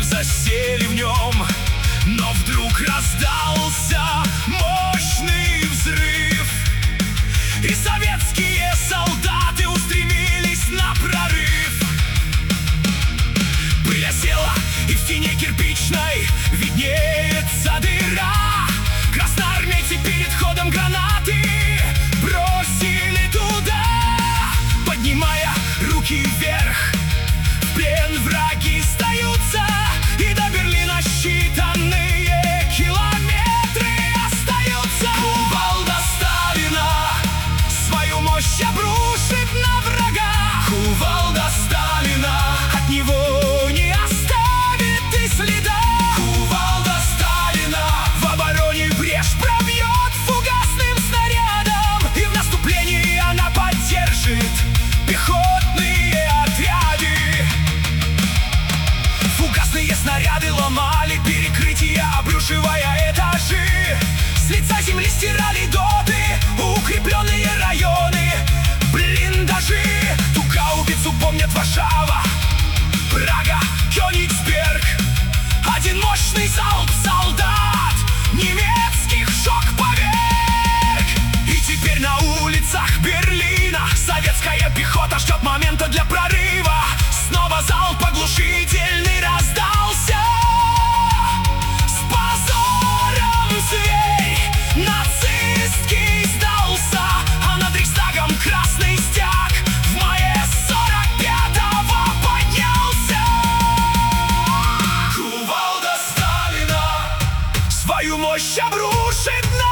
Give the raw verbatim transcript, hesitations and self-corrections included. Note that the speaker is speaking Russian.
засели в нем. Но вдруг раздался мощный взрыв, и советские солдаты устремились на прорыв. Пыль осела, и в стене кирпичной виднеется дыра. Красноармейцы перед ходом гранаты бросили туда, поднимая руки вверх. В плен враги сдаются, и до Берлина считанные километры остаются. Кувалда Сталина свою мощь обрушит на врага. Кувалда Сталина от него не оставит и следа. Кувалда Сталина в обороне брешь пробьет фугасным снарядом, и в наступлении она поддержит пехотные отряды. Фугасные снаряды ломали перекрытия, обрушивая этажи. С лица земли стирали доты, укрепленные районы, блиндажи. Ту гаубицу помнят Варшава, Прага, Кёнигсберг. Один мощный залп солдат немецких в шок поверг. И теперь на улицах Берлина советская пехота ждет момента для прорыва. Снова залп оглушительный раздался. С позором зверь нацистский сдался, а над Рейхстагом красный стяг в мае сорок пятого поднялся. Кувалда Сталина свою мощь обрушит на